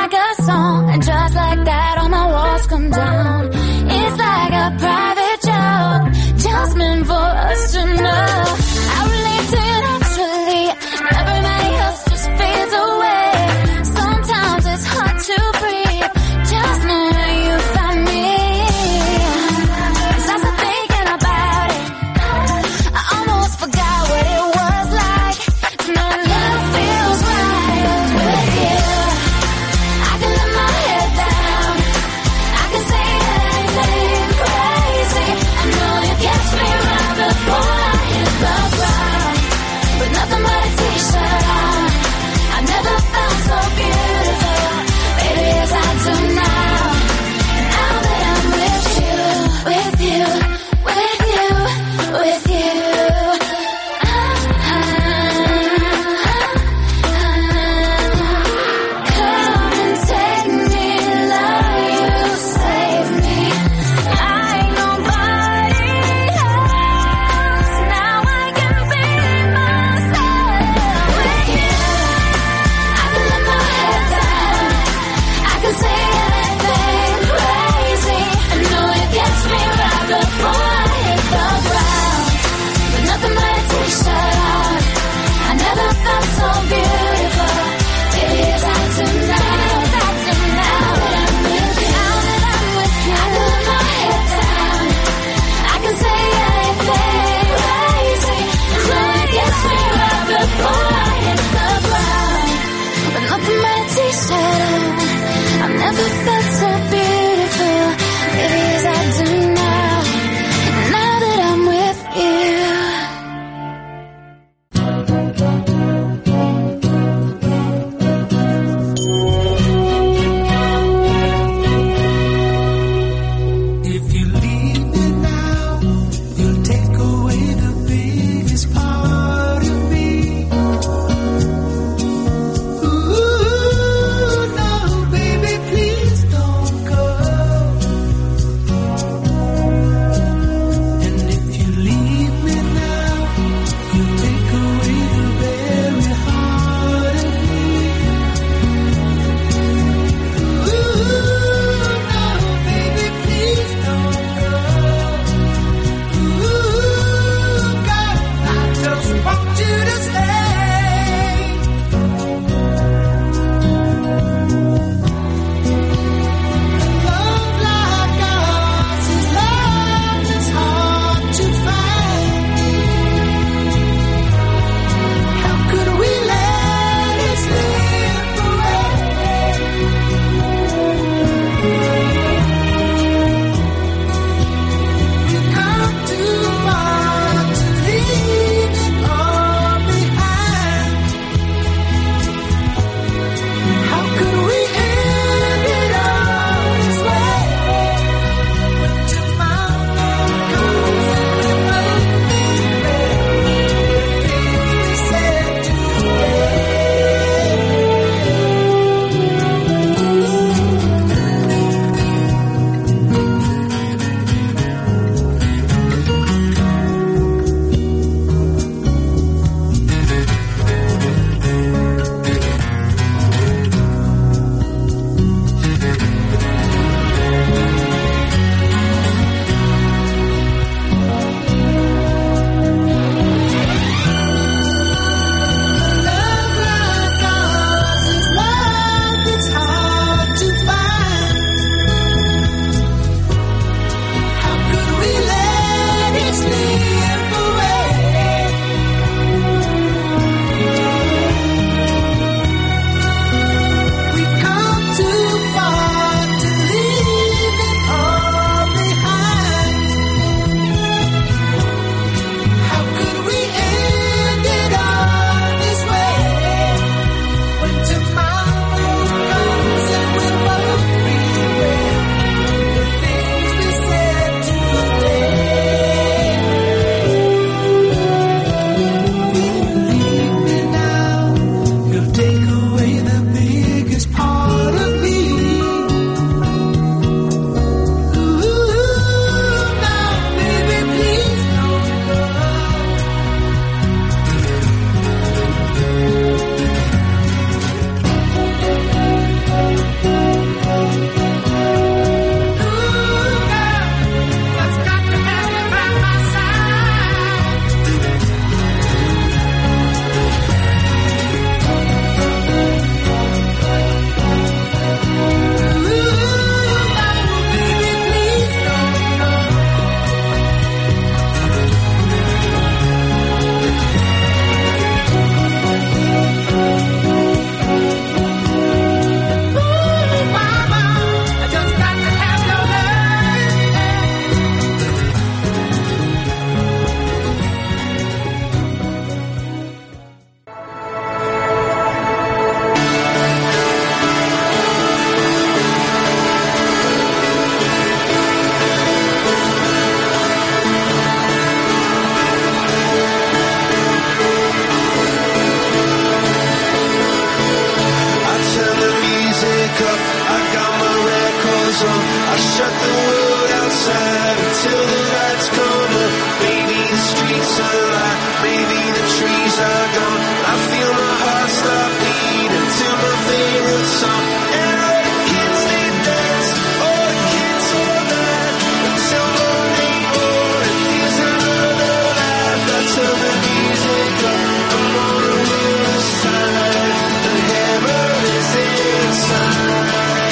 like a song, and just like that all my walls come down. It's like a private joke, just meant for us to know. I relate to you naturally, everybody else just fades away. Sometimes it's hard to breathe, just know where you find me. 'Cause I start thinking about it, I almost forgot what it was like to know love feels right with you. I can let my head down, I can say anything crazy. I know you catch me right before I hit the ground, with nothing but a t-shirt on. I never felt so beautiful, baby, as I do now. Now that I'm with you, with you, with you, with you. Come and take me, love you, save me. Like nobody else. Now I can be myself with you. I can let my head down, I can say anything crazy. I know you catch me right before I hit the ground, with nothing but a t-shirt on. I never felt so beautiful, baby, as I do now. Now that I'm with you, now that I'm with you, I can let my head down, I can say anything crazy. I know you catch me right before I hit the ground, with nothing but a t-shirt on. I've never felt so beautiful, baby, as I do now. Now that I'm with you. If you leave me now, you'll take away the biggest part of me. Ooh, no, baby, please don't. shut the world outside until the lights come up. Maybe the streets are alive, maybe the trees are gone. I feel my heart stop beating to my favorite song. And all the kids they dance, all the kids all night until morning morning feels another life. I turn the music up, I'm on the other side. The hammer is inside.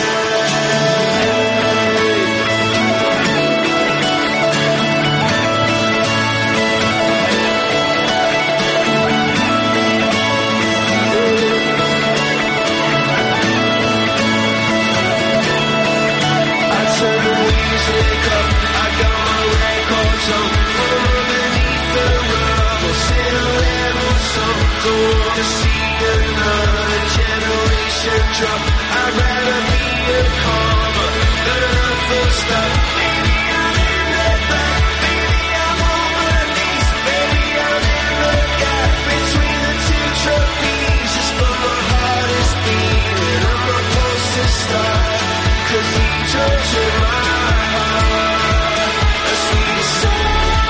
Don't wanna see another generation drop. I'd rather be a comma than a full stop. Maybe I'm in the back, maybe I'm on my knees, maybe I'm in the gap between the two trapezes. But my heart is beating, I'm supposed to start, 'cause each of in my heart, a sweet song.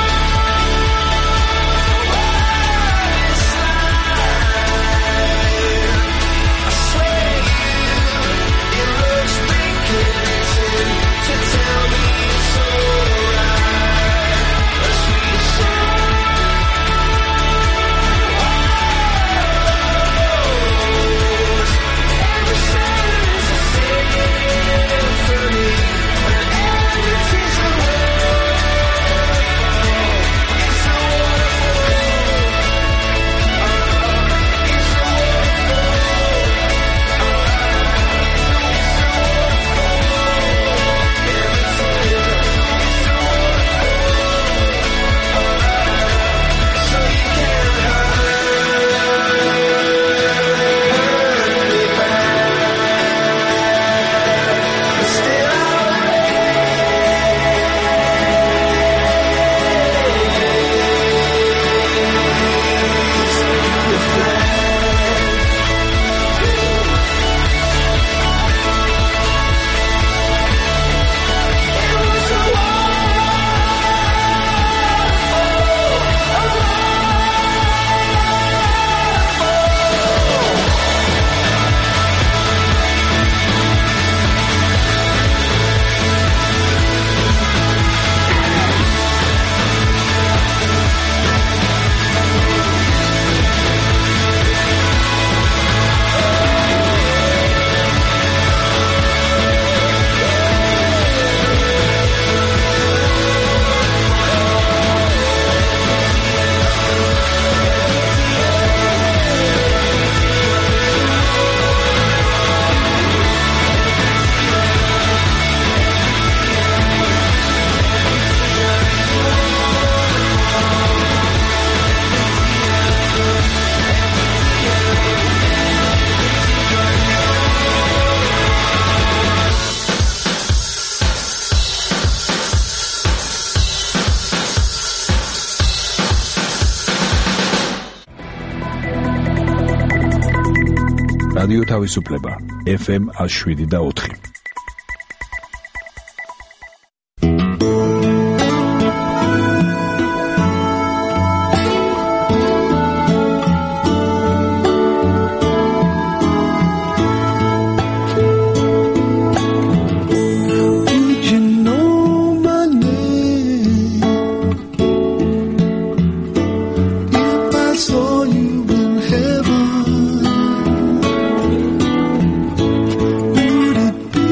რადიო თავისუფლება FM 107.4. Would it be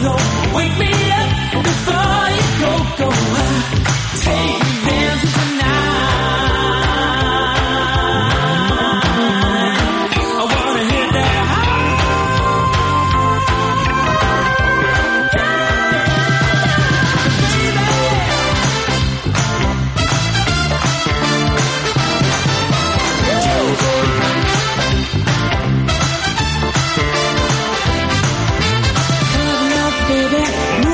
don't wake me up before you go. Take me dancing tonight. I wanna hit that high. Baby,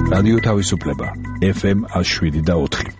რადიო თავისუფლება FM 107.4.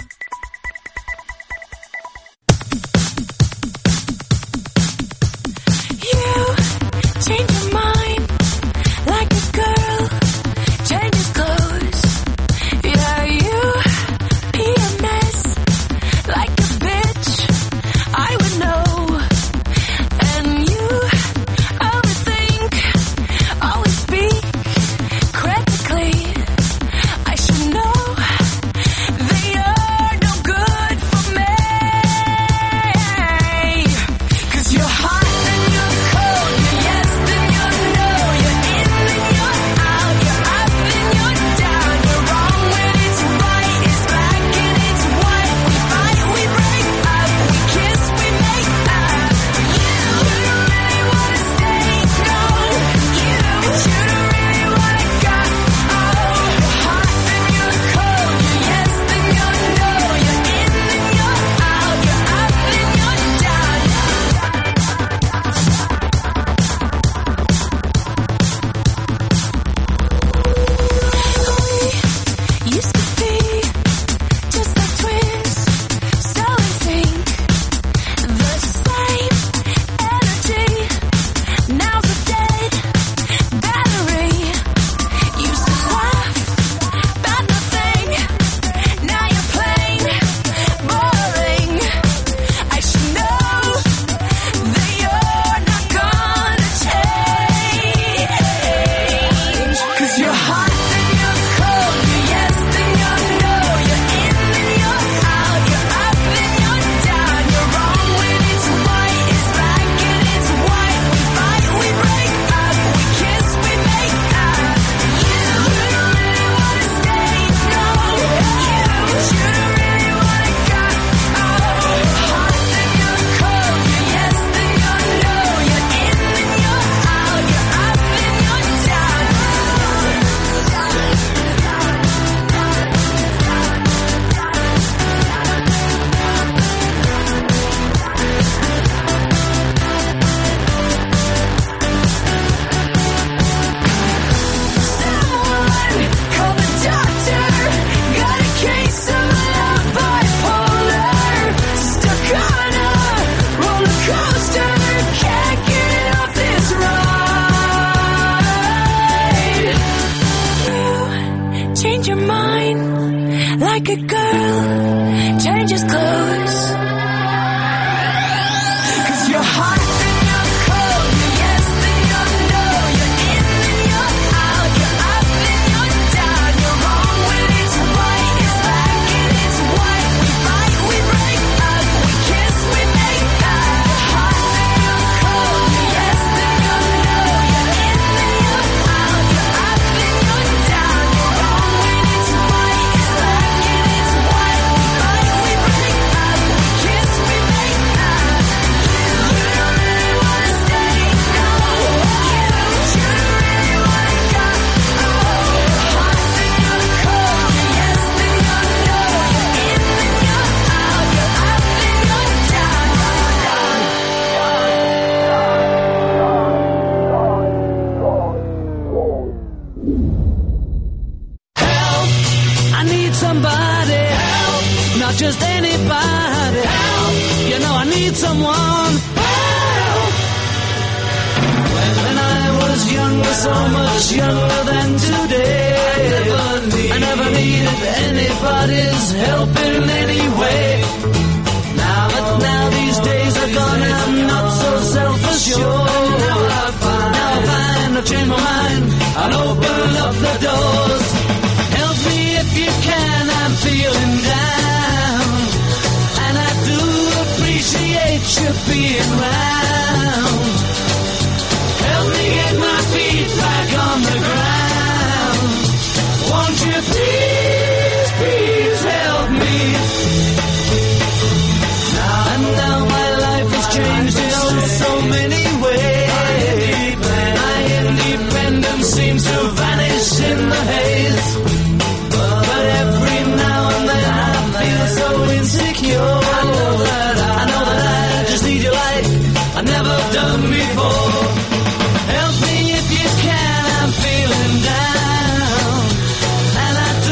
Help me if you can, I'm feeling down. And I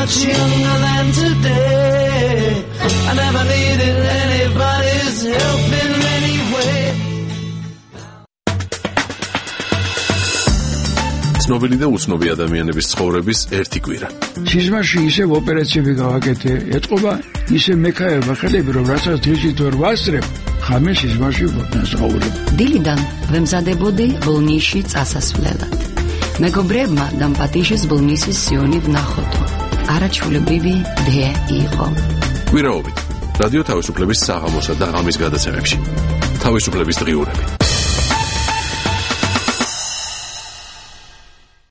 much younger than today. I never needed anybody's help in any way. ცნობილი და უცნობი ადამიანების ცხოვრების ერთი კვირა. სიზმარში ისევ ოპერაციები გავაკეთე, ეთყობა ისე მექაება ხელები, რომ რასაც დღისით ვერ ვასწრებ, ხამე სიზმარში ვსაუბრობ. დილიდან ვემზადებოდი ბოლნისში წასასვლელად. მეგობრებმა დამპატიშის ბოლნისის სიონი ვნახოდო. არაჩვეულებრივი დე იყო. კვირაობით რადიო თავისუფლების საღამოსა და ღამის გადაცემებში. თავისუფლების დღიურები.